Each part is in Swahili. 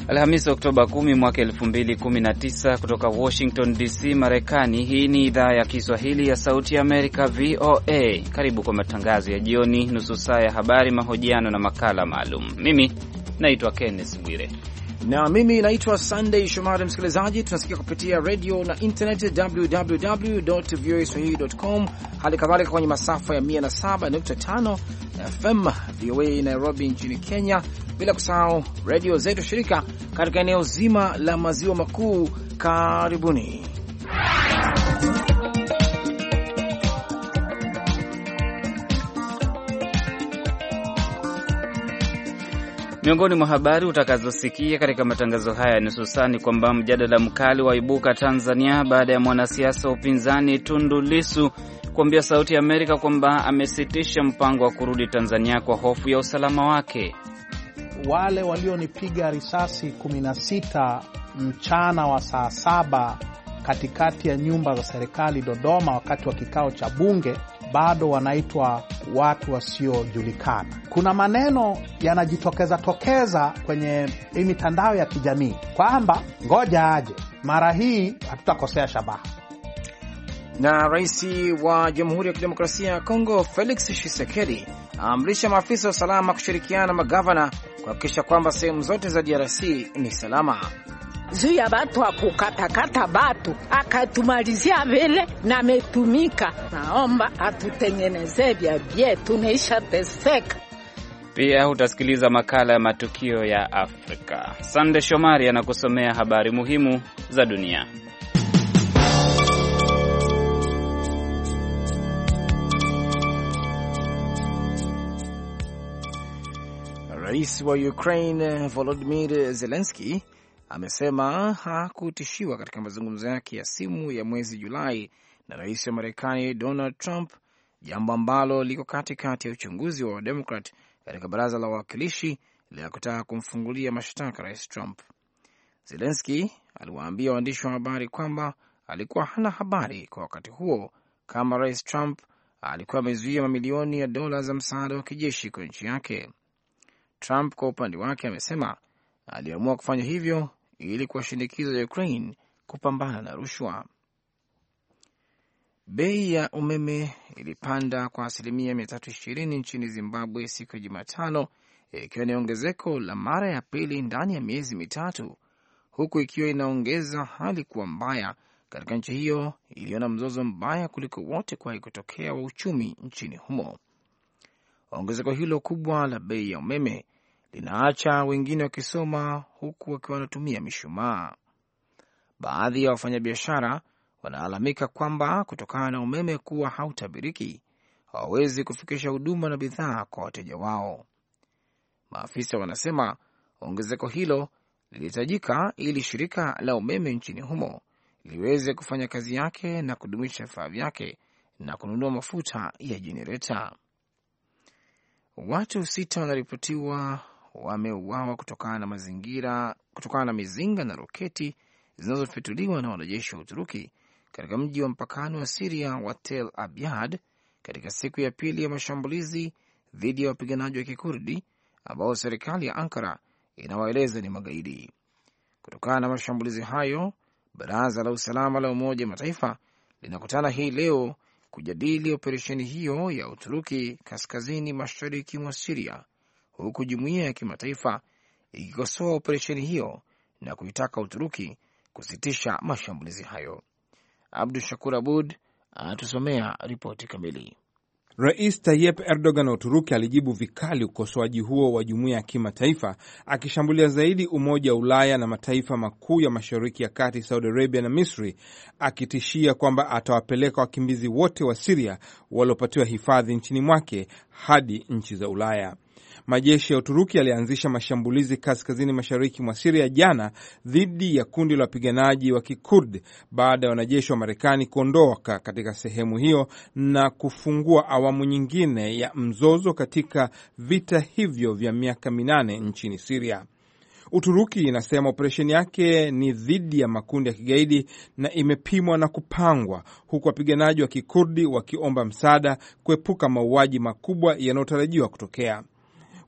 Alhamisi Oktoba 10 mwaka 2019 kutoka Washington DC, Marekani. Hii ni idhaa ya Kiswahili ya Sauti ya Amerika, VOA. Karibu kwa matangazo ya jioni, nusu saa ya habari, mahojiano na makala maalum. Mimi naitwa Kenneth Bwire. Na mimi naitwa Sunday Shomari. Msikilizaji, tunasikia kupitia radio na internet www.voaswahili.com, hali kadhalika kwenye masafa ya 107.5 FM VOA Nairobi nchini Kenya, bila kusahau radio zetu shirika katika eneo zima la maziwa makuu. Karibuni. Miongoni mwa habari utakazosikia katika matangazo haya nusu saa ni kwamba mjadala mkali waibuka Tanzania baada ya mwanasiasa wa upinzani Tundu Lissu kuambia Sauti ya Amerika kwamba amesitisha mpango wa kurudi Tanzania kwa hofu ya usalama wake. Wale walionipiga risasi 16 mchana wa saa 7 katikati ya nyumba za serikali Dodoma wakati wa kikao cha bunge bado wanaitwa watu wasiojulikana. Kuna maneno yanajitokeza kwenye mitandao ya kijamii kwamba ngoja aje, mara hii hatutakosea shabaha. Na rais wa Jamhuri ya Kidemokrasia ya Kongo Felix Tshisekedi aamrisha maafisa wa usalama kushirikiana na magavana kuhakikisha kwamba sehemu zote za DRC ni salama. Juu ya batu wa kukatakata batu akatumalizia vile na metumika, naomba atutengeneze vya tunaisha teseka. Pia utasikiliza makala ya matukio ya Afrika. Sande Shomari anakusomea habari muhimu za dunia. Rais wa Ukraine Volodymyr Zelensky amesema hakutishiwa katika mazungumzo yake ya simu ya mwezi Julai na rais wa Marekani Donald Trump, jambo ambalo liko katikati ya uchunguzi wa Wademokrat katika baraza la wawakilishi la kutaka kumfungulia mashtaka rais Trump. Zelensky aliwaambia waandishi wa habari kwamba alikuwa hana habari kwa wakati huo kama rais Trump alikuwa amezuia mamilioni ya dola za msaada wa kijeshi kwa nchi yake. Trump kwa upande wake amesema aliamua kufanya hivyo ili kuwashinikiza Ukraine kupambana na rushwa. Bei ya umeme ilipanda kwa 320% nchini Zimbabwe siku ya Jumatano, ikiwa ni ongezeko la mara ya pili ndani ya miezi mitatu, huku ikiwa inaongeza hali kuwa mbaya katika nchi hiyo iliyo na mzozo mbaya kuliko wote kuwahi kutokea wa uchumi nchini humo. Ongezeko hilo kubwa la bei ya umeme linaacha wengine wakisoma huku wakiwa wanatumia mishumaa. Baadhi ya wafanyabiashara wanaalamika kwamba kutokana na umeme kuwa hautabiriki, hawawezi kufikisha huduma na bidhaa kwa wateja wao. Maafisa wanasema ongezeko hilo lilihitajika ili shirika la umeme nchini humo liweze kufanya kazi yake na kudumisha vifaa vyake na kununua mafuta ya jenereta. Watu 6 wanaripotiwa wameuawa kutokana na mizinga na roketi zinazofituliwa na wanajeshi wa Uturuki katika mji wa mpakani wa Syria wa Tel Abyad katika siku ya pili ya mashambulizi dhidi ya wapiganaji wa Kikurdi ambao serikali ya Ankara inawaeleza ni magaidi. Kutokana na mashambulizi hayo, Baraza la Usalama la Umoja wa Mataifa linakutana hii leo kujadili operesheni hiyo ya Uturuki kaskazini mashariki mwa Syria, huku jumuiya ya kimataifa ikikosoa operesheni hiyo na kuitaka Uturuki kusitisha mashambulizi hayo. Abdu Shakur Abud atusomea ripoti kamili. Rais Tayyip Erdogan wa Uturuki alijibu vikali ukosoaji huo wa jumuiya ya kimataifa, akishambulia zaidi Umoja wa Ulaya na mataifa makuu ya Mashariki ya Kati, Saudi Arabia na Misri, akitishia kwamba atawapeleka wakimbizi wote wa Syria waliopatiwa hifadhi nchini mwake hadi nchi za Ulaya. Majeshi ya Uturuki yalianzisha mashambulizi kaskazini mashariki mwa Syria jana dhidi ya kundi la wapiganaji wa Kikurdi baada ya wanajeshi wa Marekani kuondoka katika sehemu hiyo na kufungua awamu nyingine ya mzozo katika vita hivyo vya miaka 8 nchini Syria. Uturuki inasema operesheni yake ni dhidi ya makundi ya kigaidi na imepimwa na kupangwa, huku wapiganaji wa Kikurdi wakiomba msaada kuepuka mauaji makubwa yanayotarajiwa kutokea.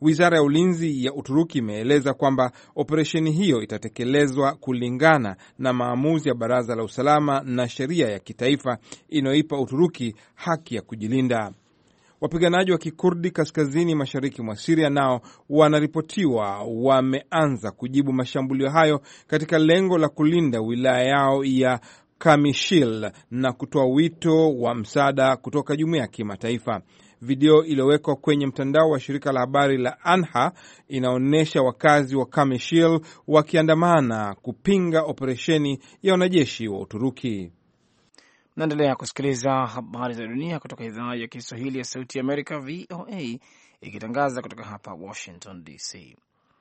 Wizara ya ulinzi ya Uturuki imeeleza kwamba operesheni hiyo itatekelezwa kulingana na maamuzi ya Baraza la Usalama na sheria ya kitaifa inayoipa Uturuki haki ya kujilinda. Wapiganaji wa Kikurdi kaskazini mashariki mwa Syria nao wanaripotiwa wameanza kujibu mashambulio hayo katika lengo la kulinda wilaya yao ya Kamishil na kutoa wito wa msaada kutoka jumuiya ya kimataifa. Video iliyowekwa kwenye mtandao wa shirika la habari la Anha inaonyesha wakazi wa Kamishil wakiandamana kupinga operesheni ya wanajeshi wa Uturuki. Naendelea kusikiliza habari za dunia kutoka idhaa ya Kiswahili ya Sauti ya Amerika, VOA, ikitangaza kutoka hapa Washington DC.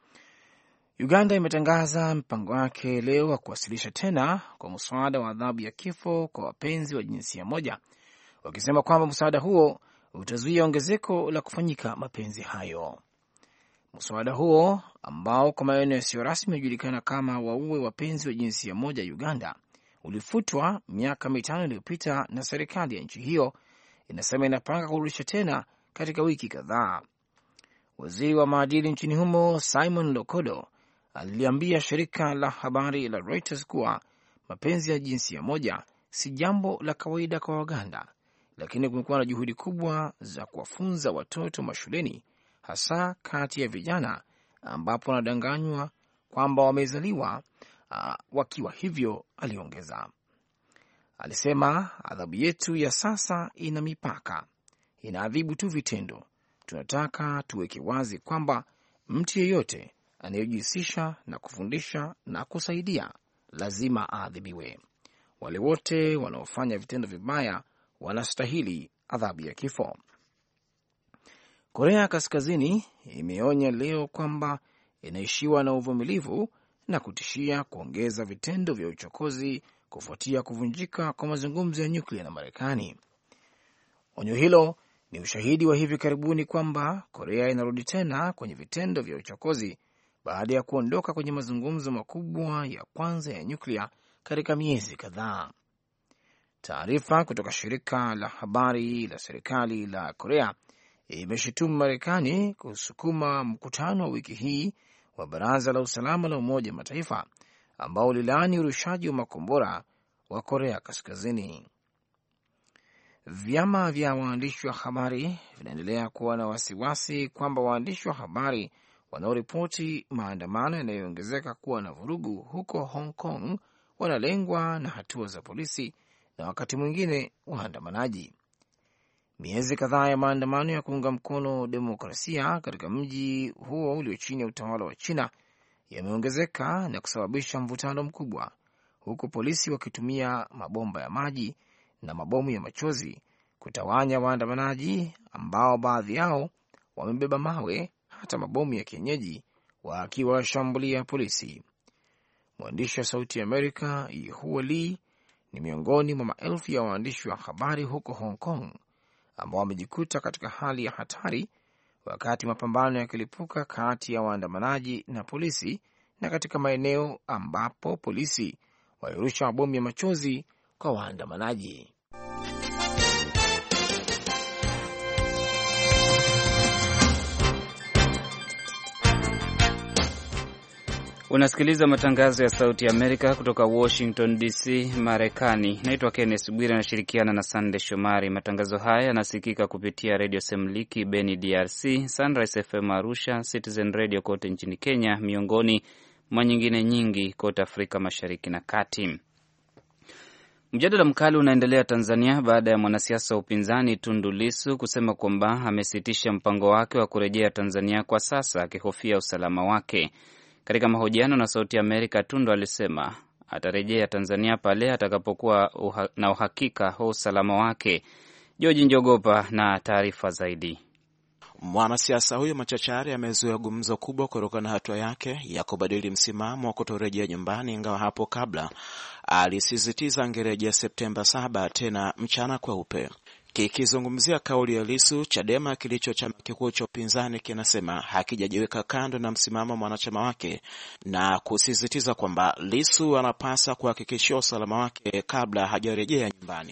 Uganda imetangaza mpango wake leo wa kuwasilisha tena kwa mswada wa adhabu ya kifo kwa wapenzi wa jinsia moja, wakisema kwamba mswada huo utazuia ongezeko la kufanyika mapenzi hayo. Mswada huo ambao kwa maneno yasiyo rasmi unajulikana kama waue wapenzi wa jinsia moja Uganda ulifutwa miaka 5 iliyopita na serikali ya nchi hiyo inasema inapanga kurudisha tena katika wiki kadhaa. Waziri wa maadili nchini humo Simon Lokodo aliliambia shirika la habari la Reuters kuwa mapenzi ya jinsia moja si jambo la kawaida kwa Waganda, lakini kumekuwa na juhudi kubwa za kuwafunza watoto mashuleni, hasa kati ya vijana ambapo wanadanganywa kwamba wamezaliwa wakiwa hivyo, aliongeza. Alisema adhabu yetu ya sasa ina mipaka, inaadhibu tu vitendo. Tunataka tuweke wazi kwamba mtu yeyote anayejihusisha na kufundisha na kusaidia lazima aadhibiwe. Wale wote wanaofanya vitendo vibaya wanastahili adhabu ya kifo. Korea Kaskazini imeonya leo kwamba inaishiwa na uvumilivu na kutishia kuongeza vitendo vya uchokozi kufuatia kuvunjika kwa mazungumzo ya nyuklia na Marekani. Onyo hilo ni ushahidi wa hivi karibuni kwamba Korea inarudi tena kwenye vitendo vya uchokozi baada ya kuondoka kwenye mazungumzo makubwa ya kwanza ya nyuklia katika miezi kadhaa. Taarifa kutoka shirika la habari la serikali la Korea imeshutumu Marekani kusukuma mkutano wa wiki hii wa Baraza la Usalama la Umoja wa Mataifa ambao ulilaani urushaji wa makombora wa Korea Kaskazini. Vyama vya waandishi wa habari vinaendelea kuwa na wasiwasi kwamba waandishi wa habari wanaoripoti maandamano yanayoongezeka kuwa na vurugu huko Hong Kong wanalengwa na hatua za polisi na wakati mwingine waandamanaji. Miezi kadhaa ya maandamano ya kuunga mkono demokrasia katika mji huo ulio chini ya utawala wa China yameongezeka na kusababisha mvutano mkubwa, huku polisi wakitumia mabomba ya maji na mabomu ya machozi kutawanya waandamanaji ambao baadhi yao wamebeba mawe, hata mabomu ya kienyeji, wakiwa washambulia polisi. Mwandishi wa Sauti ya Amerika Yehua Lee ni miongoni mwa maelfu ya waandishi wa habari huko Hong Kong ambao wamejikuta katika hali ya hatari wakati mapambano yakilipuka kati ya waandamanaji na polisi, na katika maeneo ambapo polisi walirusha mabomu ya machozi kwa waandamanaji. Unasikiliza matangazo ya Sauti ya Amerika kutoka Washington DC, Marekani. Naitwa Kenneth Bwire, nashirikiana na Sande Shomari. Matangazo haya yanasikika kupitia Radio Semliki Beni DRC, Sunrise FM Arusha, Citizen Radio kote nchini Kenya, miongoni mwa nyingine nyingi kote Afrika Mashariki na Kati. Mjadala mkali unaendelea Tanzania baada ya mwanasiasa wa upinzani Tundu Lissu kusema kwamba amesitisha mpango wake wa kurejea Tanzania kwa sasa, akihofia usalama wake. Katika mahojiano na Sauti ya Amerika, Tundu alisema atarejea Tanzania pale atakapokuwa na uhakika wa usalama wake. George Njogopa na taarifa zaidi. Mwanasiasa huyo machachari amezuia gumzo kubwa kutokana na hatua yake ya kubadili msimamo wa kutorejea nyumbani, ingawa hapo kabla alisisitiza angerejea Septemba 7 tena mchana kweupe. Kikizungumzia kauli ya Lissu, Chadema kilicho chama kikuu cha upinzani kinasema hakijajiweka kando na msimamo mwanachama wake na kusisitiza kwamba Lissu anapasa kuhakikisha usalama wake kabla hajarejea nyumbani.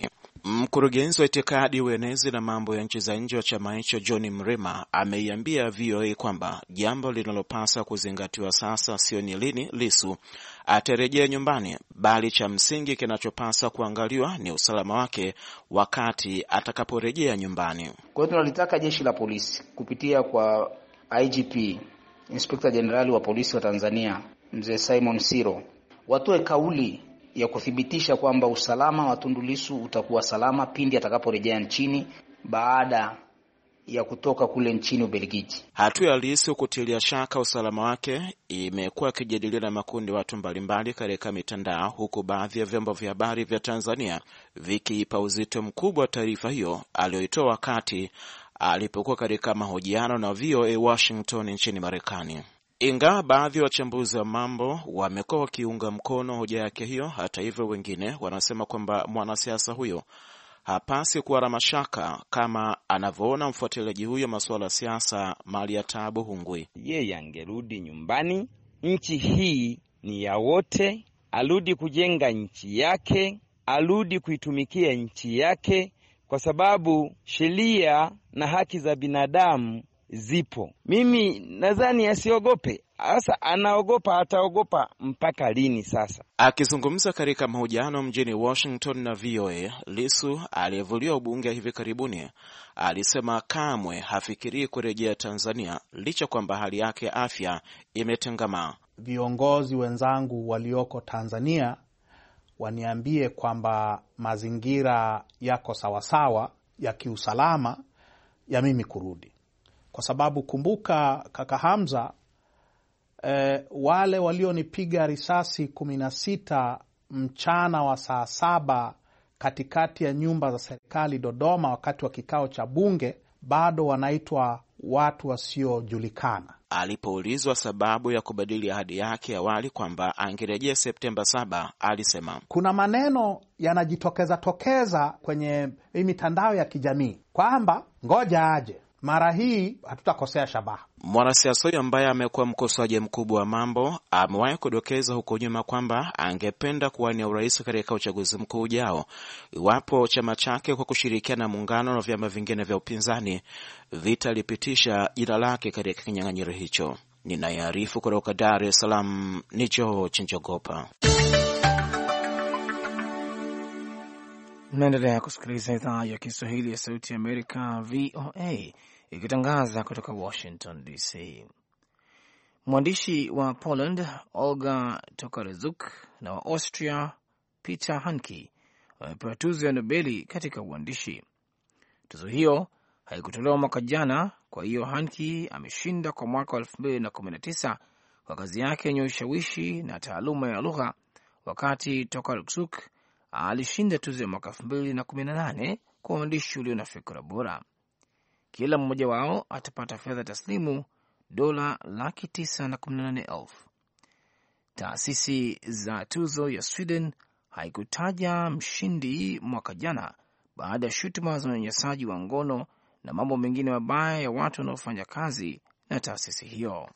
Mkurugenzi wa itikadi, uenezi na mambo ya nchi za nje wa chama hicho John Mrema ameiambia VOA kwamba jambo linalopasa kuzingatiwa sasa sio ni lini Lissu atarejea nyumbani, bali cha msingi kinachopasa kuangaliwa ni usalama wake wakati atakaporejea nyumbani. Kwa hiyo tunalitaka jeshi la polisi kupitia kwa IGP, Inspector General wa polisi wa Tanzania, Mzee Simon Siro, watoe kauli ya kuthibitisha kwamba usalama wa Tundu Lissu utakuwa salama pindi atakaporejea nchini baada ya kutoka kule nchini Ubelgiji. Hatua ya Lissu kutilia shaka usalama wake imekuwa ikijadiliwa na makundi watu mbalimbali katika mitandao, huku baadhi ya vyombo vya habari vya Tanzania vikiipa uzito mkubwa taarifa hiyo aliyoitoa wakati alipokuwa katika mahojiano na VOA Washington nchini Marekani. Ingawa baadhi ya wachambuzi wa mambo wamekuwa wakiunga mkono hoja yake hiyo, hata hivyo wengine wanasema kwamba mwanasiasa huyo hapasi kuwa na mashaka kama anavyoona mfuatiliaji huyo masuala ya siasa Mariatabu Hungwi. Yeye angerudi nyumbani, nchi hii ni ya wote, arudi kujenga nchi yake, arudi kuitumikia nchi yake, kwa sababu sheria na haki za binadamu zipo. Mimi nadhani asiogope. Sasa anaogopa, ataogopa mpaka lini sasa? Akizungumza katika mahojiano mjini Washington na VOA, Lissu aliyevuliwa ubunge hivi karibuni alisema kamwe hafikirii kurejea Tanzania licha kwamba hali yake ya afya imetengamaa. Viongozi wenzangu walioko Tanzania waniambie kwamba mazingira yako sawasawa ya kiusalama ya mimi kurudi. Kwa sababu kumbuka kaka Hamza, wale walionipiga risasi 16 mchana wa saa 7 katikati ya nyumba za serikali Dodoma wakati wa kikao cha bunge bado wanaitwa watu wasiojulikana. Alipoulizwa sababu ya kubadili ahadi yake awali kwamba angerejea Septemba 7, alisema kuna maneno yanajitokeza kwenye mitandao ya kijamii kwamba ngoja aje, mara hii hatutakosea shabaha. Mwanasiasa huyo ambaye amekuwa mkosoaji mkubwa wa mambo amewahi kudokeza huko nyuma kwamba angependa kuwania urais katika uchaguzi mkuu ujao iwapo chama chake kwa kushirikiana na muungano na vyama vingine vya upinzani vitalipitisha jina lake katika kinyang'anyiro hicho. Ninayearifu kutoka Dar es Salaam ni George Njogopa. Mnaendelea kusikiliza idhaa ya Kiswahili ya Sauti ya Amerika, VOA, ikitangaza kutoka Washington DC. Mwandishi wa Poland Olga Tokarczuk na wa Austria Peter Handke wamepewa tuzo ya Nobeli katika uandishi. Tuzo hiyo haikutolewa mwaka jana, kwa hiyo Handke ameshinda kwa mwaka wa 2019 kwa kazi yake yenye ushawishi na taaluma ya lugha, wakati Tokarczuk alishinda tuzo ya mwaka 2018 kwa uandishi ulio na fikra bora. Kila mmoja wao atapata fedha taslimu $918,000. Taasisi za tuzo ya Sweden haikutaja mshindi mwaka jana baada ya shutuma za unyanyasaji wa ngono na mambo mengine mabaya ya watu wanaofanya kazi na taasisi hiyo.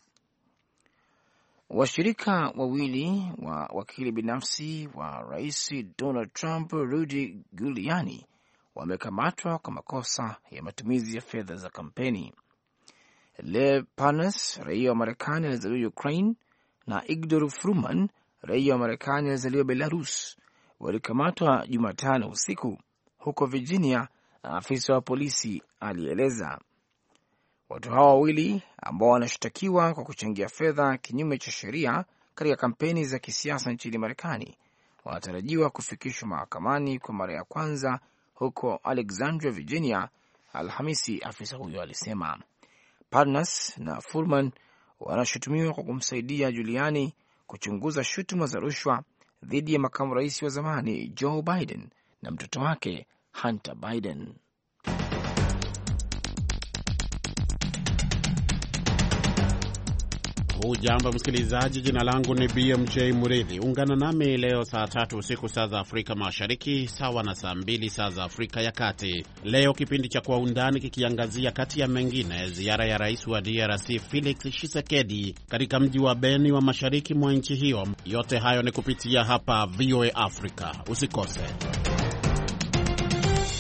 Washirika wawili wa wakili binafsi wa Rais Donald Trump, Rudy Giuliani, wamekamatwa kwa makosa ya matumizi ya fedha za kampeni. Lev Parnas, raia wa Marekani alizaliwa Ukraine, na Igor Fruman, raia wa Marekani alizaliwa Belarus, walikamatwa Jumatano usiku huko Virginia, afisa wa polisi alieleza. Watu hawa wawili ambao wanashtakiwa kwa kuchangia fedha kinyume cha sheria katika kampeni za kisiasa nchini Marekani wanatarajiwa kufikishwa mahakamani kwa mara ya kwanza huko Alexandria, Virginia, Alhamisi, afisa huyo alisema. Parnas na Furman wanashutumiwa kwa kumsaidia Giuliani kuchunguza shutuma za rushwa dhidi ya makamu rais wa zamani Joe Biden na mtoto wake Hunter Biden. Hujambo msikilizaji, jina langu ni BMJ Muridhi. Ungana nami leo saa 3 usiku saa za Afrika Mashariki, sawa na saa 2 saa za Afrika ya Kati. Leo kipindi cha Kwa Undani kikiangazia kati ya mengine ziara ya rais wa DRC Felix Tshisekedi katika mji wa Beni wa mashariki mwa nchi hiyo. Yote hayo ni kupitia hapa VOA Africa. Usikose.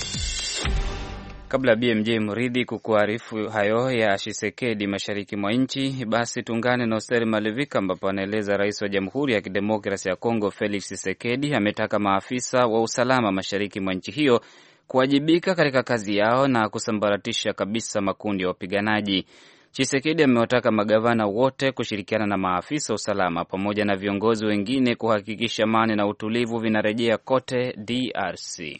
Kabla BMJ Mridhi kukuarifu hayo ya Tshisekedi mashariki mwa nchi, basi tungane na Oster Malivika ambapo anaeleza rais wa Jamhuri ya Kidemokrasia ya Kongo Felix Tshisekedi ametaka maafisa wa usalama mashariki mwa nchi hiyo kuwajibika katika kazi yao na kusambaratisha kabisa makundi ya wapiganaji. Tshisekedi amewataka magavana wote kushirikiana na maafisa usalama pamoja na viongozi wengine kuhakikisha amani na utulivu vinarejea kote DRC.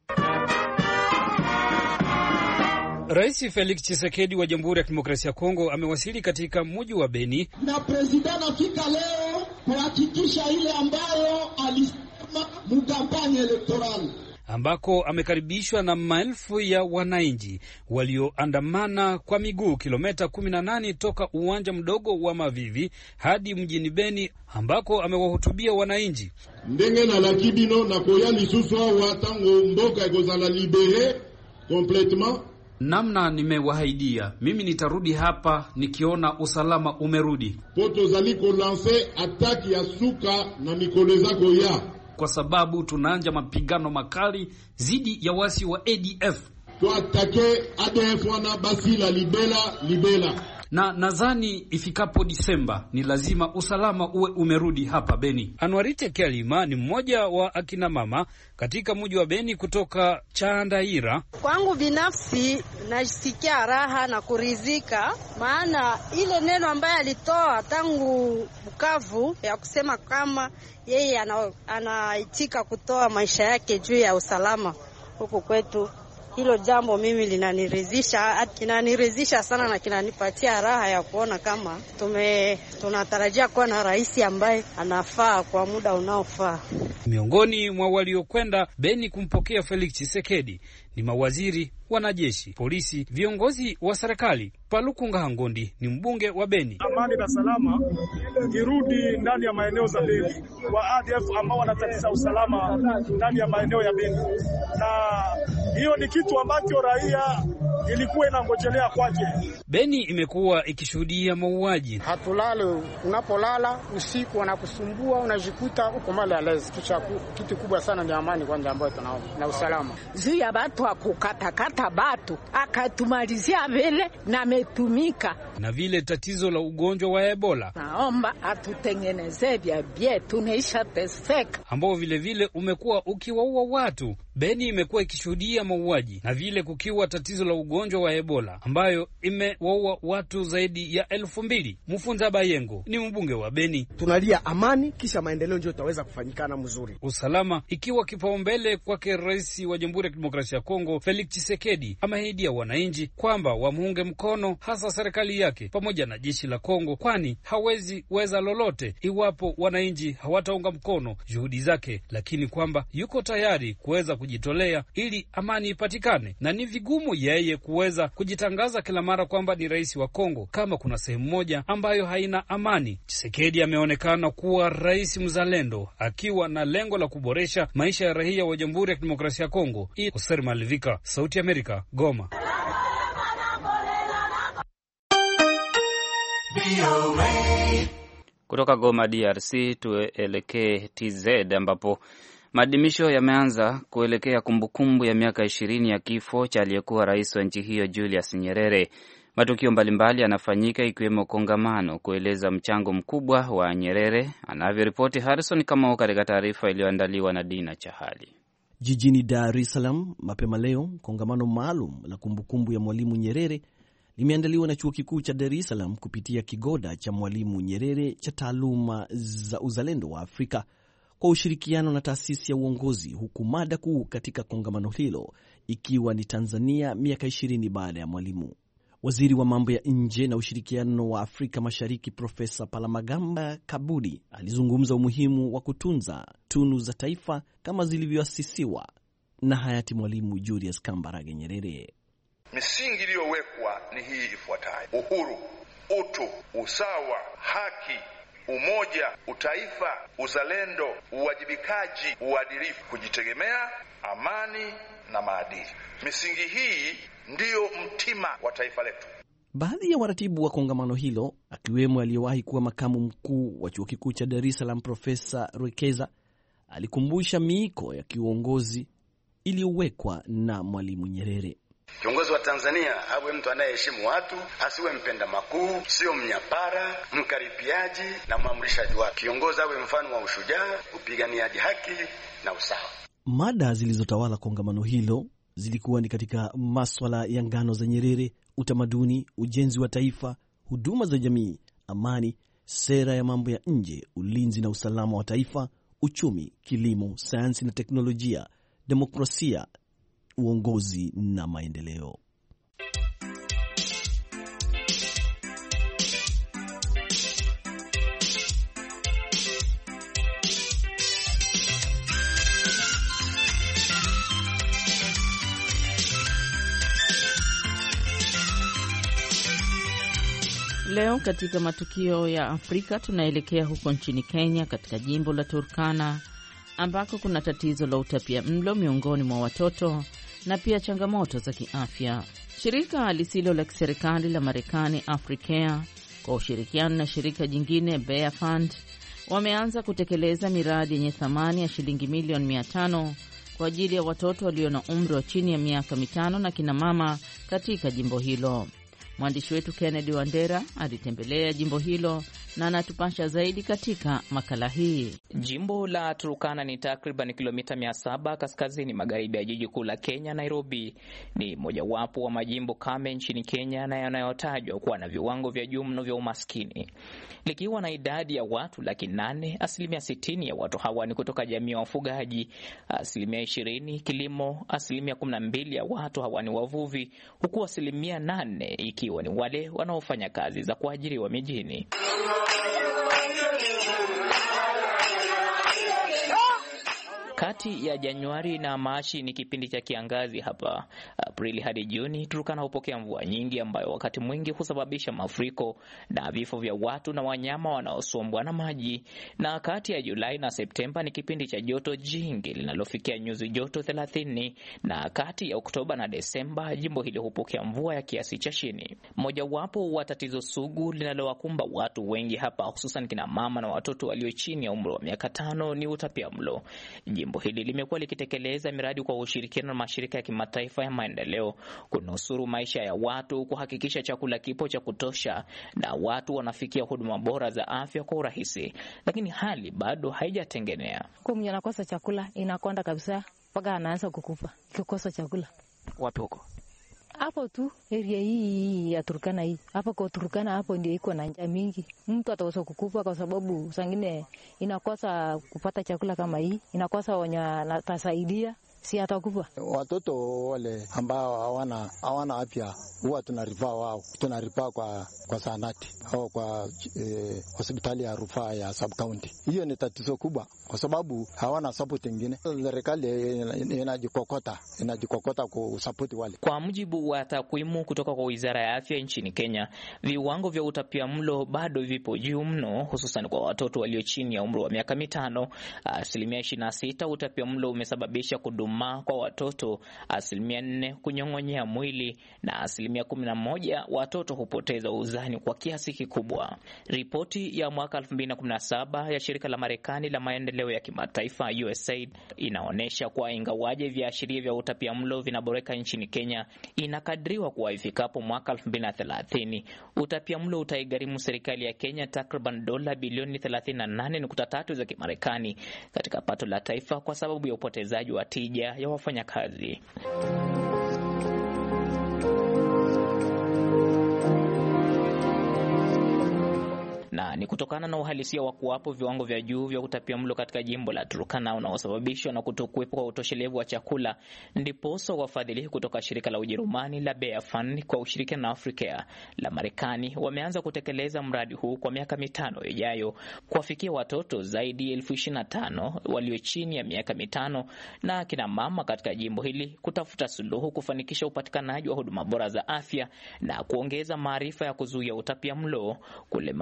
Rais Felix Tshisekedi wa Jamhuri ya Kidemokrasia ya Kongo amewasili katika mji wa Beni na president afika leo kuhakikisha ile ambayo alisema mkampanya electoral, ambako amekaribishwa na maelfu ya wananchi walioandamana kwa miguu kilomita 18 toka uwanja mdogo wa Mavivi hadi mjini Beni, ambako amewahutubia wananchi. Ndenge na lakibino na koya lisusu wa tango mboka ekozala libere complètement. Namna nimewahaidia mimi nitarudi hapa nikiona usalama umerudi. Poto zali ko lancer attaque ya suka na mikolo zako ya, kwa sababu tunaanza mapigano makali zidi ya wasi wa ADF. Tuatake ADF wana basila libela. Na nadhani ifikapo Disemba ni lazima usalama uwe umerudi hapa Beni. Anwarite Kalima ni mmoja wa akina mama katika mji wa Beni kutoka Chandaira. Kwangu binafsi nasikia raha na kuridhika, maana ile neno ambaye alitoa tangu Bukavu ya kusema kama yeye anaitika kutoa maisha yake juu ya usalama huko kwetu, hilo jambo mimi kinaniridhisha sana na kinanipatia raha ya kuona kama tunatarajia kuwa na rais ambaye anafaa kwa muda unaofaa. Miongoni mwa waliokwenda Beni kumpokea Felix Tshisekedi ni mawaziri, wanajeshi, polisi, viongozi wa serikali. Paluku Ngahangondi ni mbunge wa Beni. Amani na salama irudi ndani ya maeneo za Beni, wa ADF ambao wanatatiza usalama ndani ya maeneo ya Beni, na hiyo ni kitu ambacho raia ilikuwa inangojelea kwake. Beni imekuwa ikishuhudia mauaji. Hatulale, unapolala usiku wanakusumbua, unajikuta uko mbali alezi. Kitu kubwa sana ni amani kwanza ambayo tunaona na usalama. Juu ya batu akukatakata batu akatumalizia vile na metumika. Na vile tatizo la ugonjwa wa Ebola, naomba atutengeneze vya tunaisha teseka, ambao vile umekuwa ukiwaua watu. Beni imekuwa ikishuhudia mauaji na vile kukiwa tatizo la ugonjwa wa Ebola ambayo imewaua watu zaidi ya 2,000. Mfunza Bayengo ni mbunge wa Beni. Tunalia amani kisha maendeleo ndio itaweza kufanyikana mzuri. Usalama ikiwa kipaumbele kwake rais wa Jamhuri ya Kidemokrasia ya Kongo Felix Tshisekedi ameahidia wananchi kwamba wamuunge mkono, hasa serikali yake pamoja na jeshi la Kongo, kwani hawezi weza lolote iwapo wananchi hawataunga mkono juhudi zake, lakini kwamba yuko tayari kuweza kujitolea ili amani ipatikane, na ni vigumu yeye kuweza kujitangaza kila mara kwamba ni rais wa Kongo kama kuna sehemu moja ambayo haina amani. Tshisekedi ameonekana kuwa rais mzalendo akiwa na lengo la kuboresha maisha ya raia wa Jamhuri ya Kidemokrasia ya Kongo. Oser Malivika, Sauti ya Amerika, Goma. Kutoka Goma DRC tuelekee TZ ambapo maadhimisho yameanza kuelekea kumbukumbu ya miaka 20 ya kifo cha aliyekuwa rais wa nchi hiyo Julius Nyerere. Matukio mbalimbali yanafanyika ikiwemo kongamano kueleza mchango mkubwa wa Nyerere, anavyoripoti Harrison Kamau katika taarifa iliyoandaliwa na Dina Chahali. Jijini Dar es Salaam mapema leo, kongamano maalum la kumbukumbu ya Mwalimu Nyerere limeandaliwa na Chuo Kikuu cha Dar es Salaam kupitia kigoda cha Mwalimu Nyerere cha taaluma za uzalendo wa Afrika kwa ushirikiano na taasisi ya uongozi, huku mada kuu katika kongamano hilo ikiwa ni Tanzania miaka 20 baada ya Mwalimu. Waziri wa mambo ya nje na ushirikiano wa Afrika Mashariki Profesa Palamagamba Kabudi alizungumza umuhimu wa kutunza tunu za taifa kama zilivyoasisiwa na hayati Mwalimu Julius Kambarage Nyerere. Misingi iliyowekwa ni hii ifuatayo: uhuru, utu, usawa, haki, umoja, utaifa, uzalendo, uwajibikaji, uadilifu, kujitegemea, amani na maadili. Misingi hii ndiyo mtima wa taifa letu. Baadhi ya waratibu wa kongamano hilo, akiwemo aliyewahi kuwa makamu mkuu wa Chuo Kikuu cha Dar es Salaam Profesa Rwekeza, alikumbusha miiko ya kiuongozi iliyowekwa na Mwalimu Nyerere. Kiongozi wa Tanzania awe mtu anayeheshimu watu, asiwe mpenda makuu, sio mnyapara, mkaribiaji na mwamrishaji wake. Kiongozi awe mfano wa ushujaa, upiganiaji haki na usawa. Mada zilizotawala kongamano hilo zilikuwa ni katika maswala ya ngano za Nyerere, utamaduni, ujenzi wa taifa, huduma za jamii, amani, sera ya mambo ya nje, ulinzi na usalama wa taifa, uchumi, kilimo, sayansi na teknolojia, demokrasia, uongozi na maendeleo. Leo katika matukio ya Afrika tunaelekea huko nchini Kenya katika jimbo la Turkana ambako kuna tatizo la utapia mlo miongoni mwa watoto na pia changamoto za kiafya. Shirika lisilo la kiserikali la Marekani Africare kwa ushirikiano na shirika jingine Bear Fund wameanza kutekeleza miradi yenye thamani ya shilingi milioni 500 kwa ajili ya watoto walio na umri wa chini ya miaka 5 na kina mama katika jimbo hilo. Mwandishi wetu Kennedy Wandera alitembelea jimbo hilo na anatupasha zaidi katika makala hii. Jimbo la Turkana ni takriban kilomita 700 kaskazini magharibi ya jiji kuu la Kenya, Nairobi. Ni mojawapo wa majimbo kame nchini Kenya na yanayotajwa kuwa na viwango vya juu mno vya umaskini. Likiwa na idadi ya watu 800,000, 60% ya watu hawa ni kutoka jamii ya wafugaji, 20% kilimo, 12% ya watu hawa ni wavuvi, huku 8% ikiwa ni wale wanaofanya kazi za kuajiriwa mijini. Kati ya Januari na Machi ni kipindi cha kiangazi hapa. Aprili hadi Juni Turkana hupokea mvua nyingi ambayo wakati mwingi husababisha mafuriko na vifo vya watu na wanyama wanaosombwa na maji. Na kati ya Julai na Septemba ni kipindi cha joto jingi linalofikia nyuzi joto 30, na kati ya Oktoba na Desemba jimbo hili hupokea mvua ya kiasi cha chini. Mojawapo wa tatizo sugu linalowakumba watu wengi hapa, hususan kina mama na watoto walio chini ya umri wa miaka 5 ni utapiamlo. Jimbo hili limekuwa likitekeleza miradi kwa ushirikiano na mashirika ya kimataifa ya maendeleo kunusuru maisha ya watu, kuhakikisha chakula kipo cha kutosha na watu wanafikia huduma bora za afya kwa urahisi. Lakini hali bado haijatengenea. Kwa mwenye anakosa chakula inakonda kabisa mpaka anaanza kukufa ukikosa chakula. Wapi huko? Hapo tu area hii ya Turkana hii. Hapo kwa Turkana hapo ndio iko na njaa mingi. Mtu ataweza kukufa kwa sababu sangine inakosa kupata chakula kama hii. Inakosa wenye atasaidia, si atakufa. Watoto wale ambao hawana afya huwa tunarifaa kwa zahanati au kwa hospitali ya rufaa ya sub county. Hiyo ni tatizo kubwa kwa sababu hawana support nyingine. Serikali inajikokota kusupport wale. Kwa mujibu wa takwimu kutoka kwa Wizara ya Afya nchini Kenya, viwango vya utapiamlo bado vipo juu mno, hususan kwa watoto walio chini ya umri wa miaka 5. 26% utapiamlo umesababisha kudumaa kwa watoto, 4% kunyong'onyea mwili na 11% watoto hupoteza uzani kwa kiasi kikubwa. Ripoti ya mwaka 2017 ya shirika la Marekani la maendeleo ya kimataifa USAID inaonesha kwa ingawaje viashiria vya utapiamlo vinaboreka nchini Kenya, inakadiriwa kuwa ifikapo mwaka 2030 utapiamlo utaigharimu serikali ya Kenya takriban dola bilioni 38.3 za Kimarekani katika pato la taifa kwa sababu ya upotezaji wa tija ya wafanyakazi. Na ni kutokana na uhalisia wa kuwapo viwango vya juu vya utapiamlo katika jimbo la Turkana unaosababishwa na kutokuwepo kwa utoshelevu wa chakula, ndiposa wafadhili kutoka shirika la Ujerumani la Bear Fund kwa ushirikiano na Africare la Marekani wameanza kutekeleza mradi huu kwa miaka 5 ijayo kuwafikia watoto zaidi 25,000 walio chini ya miaka 5 na kina mama katika jimbo hili, kutafuta suluhu kufanikisha upatikanaji wa huduma bora za afya na kuongeza maarifa ya kuzuia utapiamlo, kulemaza mizizi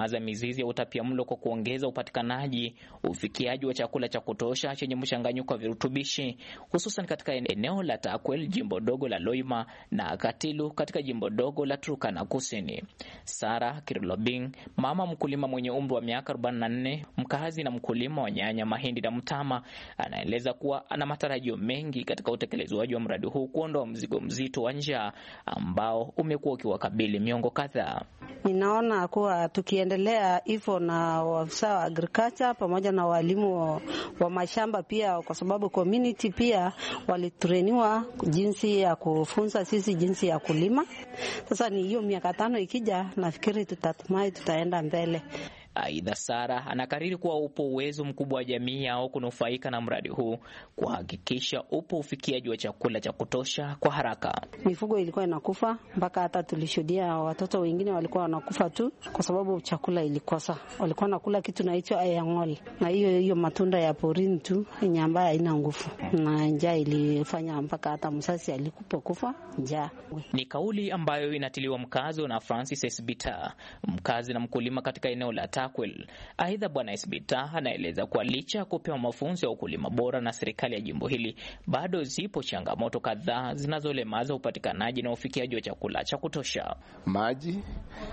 mashambulizi ya utapiamlo kwa kuongeza upatikanaji, ufikiaji wa chakula cha kutosha chenye mchanganyiko wa virutubishi, hususan katika eneo la Takwel, jimbo dogo la Loima, na Katilu katika jimbo dogo la Turkana Kusini. Sarah Kirlobing, mama mkulima mwenye umri wa miaka 44, mkazi na mkulima wa nyanya, mahindi na mtama, anaeleza kuwa ana matarajio mengi katika utekelezwaji wa mradi huu kuondoa mzigo mzito wa njaa ambao umekuwa ukiwakabili miongo kadhaa. Ninaona kuwa tukiendelea hivyo na waafisa wa agriculture pamoja na walimu wa mashamba pia, kwa sababu community pia walitrainiwa jinsi ya kufunza sisi jinsi ya kulima. Sasa ni hiyo miaka 5 ikija, nafikiri tutaenda mbele. Aidha, Sara anakariri kuwa upo uwezo mkubwa wa jamii yao kunufaika na mradi huu kuhakikisha upo ufikiaji wa chakula cha kutosha kwa haraka. Mifugo ilikuwa inakufa, mpaka hata tulishuhudia watoto wengine walikuwa wanakufa tu kwa sababu chakula ilikosa. Walikuwa nakula kitu naitwa ayang'ol, na hiyo matunda ya porini tu yenye ambayo haina nguvu, na njaa ilifanya mpaka hata msasi alikufa njaa. Ni kauli ambayo inatiliwa mkazo na Francis Esbita, mkazi na mkulima katika eneo la Takwel. Aidha, Bwana Esbita anaeleza kuwa licha ya kupewa mafunzo ya ukulima bora na serikali ya jimbo hili, bado zipo changamoto kadhaa zinazolemaza upatikanaji na ufikiaji wa chakula cha kutosha. Maji,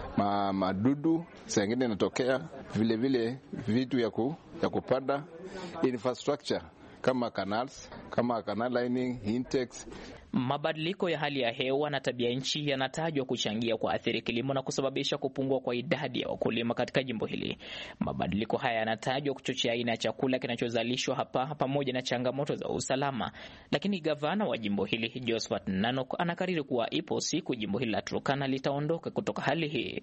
madudu, sengine inatokea vile vitu ya kupanda, infrastructure kama canals, kama canal lining, intakes. Mabadiliko ya hali ya hewa na tabia nchi yanatajwa kuchangia kuathiri kilimo na kusababisha kupungua kwa idadi ya wakulima katika jimbo hili. Mabadiliko haya yanatajwa kuchochea aina ya chakula kinachozalishwa hapa pamoja na changamoto za usalama. Lakini gavana wa jimbo hili Josephat Nanok anakariri kuwa ipo siku jimbo hili la Turkana litaondoka kutoka hali hii.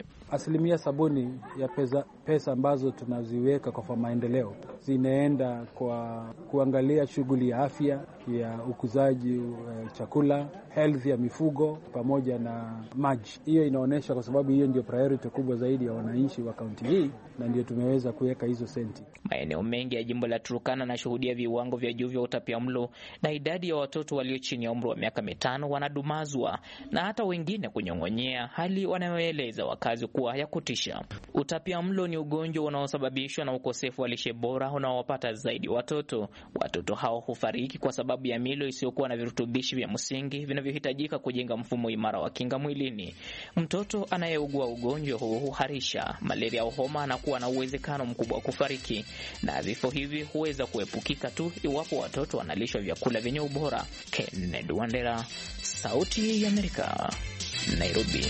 70% ya pesa ambazo tunaziweka kwa maendeleo zinaenda kwa kuangalia shughuli ya afya, ya ukuzaji chakula, health ya mifugo pamoja na maji. Hiyo inaonesha kwa sababu hiyo ndio priority kubwa zaidi ya wananchi wa kaunti hii, na ndio tumeweza kuweka hizo senti. Maeneo mengi ya jimbo la Turkana yanashuhudia viwango vya juu vya utapiamlo, na idadi ya watoto walio chini ya umri wa miaka 5 wanadumazwa na hata wengine kunyong'onyea, hali wanayoeleza wakazi kuwa ya kutisha. Utapiamlo ni ugonjwa unaosababishwa na ukosefu wa lishe bora unaowapata zaidi watoto. Watoto hao hufariki kwa sababu ya milo isiyokuwa na virutubishi vya msingi vinavyohitajika kujenga mfumo imara wa kinga mwilini. Mtoto anayeugua ugonjwa huu huharisha, malaria au homa na kuwa na uwezekano mkubwa wa kufariki, na vifo hivi huweza kuepukika tu iwapo watoto wanalishwa vyakula vyenye ubora. Kennedy Wandera, Sauti ya Amerika, Nairobi.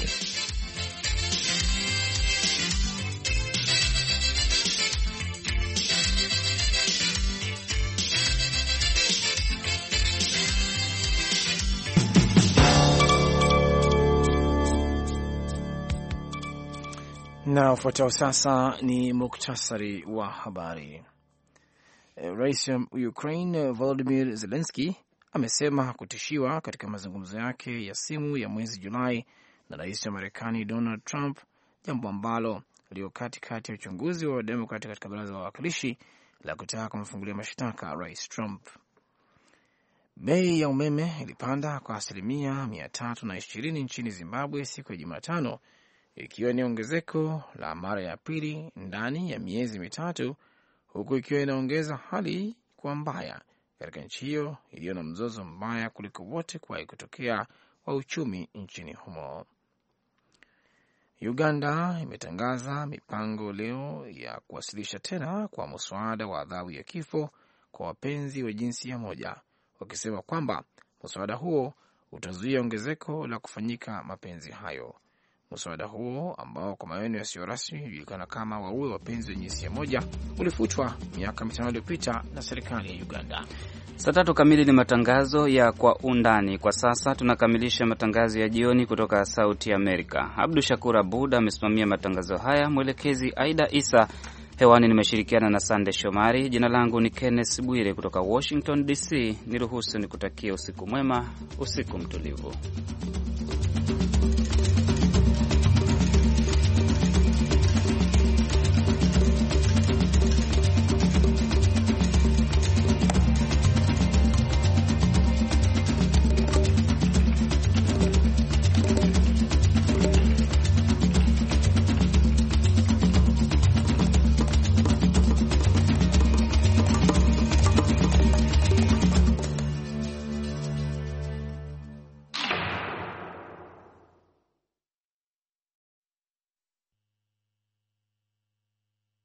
Na ufuatao sasa ni muktasari wa habari. Rais wa Ukraine Volodymyr Zelensky amesema kutishiwa katika mazungumzo yake ya simu ya mwezi Julai na rais wa Marekani Donald Trump, jambo ambalo lio katikati ya uchunguzi wa Demokrati katika baraza la wawakilishi la kutaka kumfungulia mashtaka rais Trump. Bei ya umeme ilipanda kwa 320% nchini Zimbabwe siku ya Jumatano, ikiwa ni ongezeko la mara ya pili ndani ya miezi mitatu, huku ikiwa inaongeza hali kuwa mbaya katika nchi hiyo iliyo na mzozo mbaya kuliko wote kuwahi kutokea wa uchumi nchini humo. Uganda imetangaza mipango leo ya kuwasilisha tena kwa mswada wa adhabu ya kifo kwa wapenzi wa jinsia moja, wakisema kwamba mswada huo utazuia ongezeko la kufanyika mapenzi hayo. Mswada huo ambao kwa maneno yasiyo rasmi hujulikana kama waue wapenzi wa jinsia moja ulifutwa miaka 5 iliyopita na serikali ya Uganda. Saa 3 kamili ni matangazo ya Kwa Undani. Kwa sasa tunakamilisha matangazo ya jioni kutoka Sauti Amerika. Abdu Shakur Abud amesimamia matangazo haya, mwelekezi Aida Isa. Hewani nimeshirikiana na Sande Shomari. Jina langu ni Kenneth Bwire kutoka Washington DC. Niruhusu nikutakie usiku mwema, usiku mtulivu.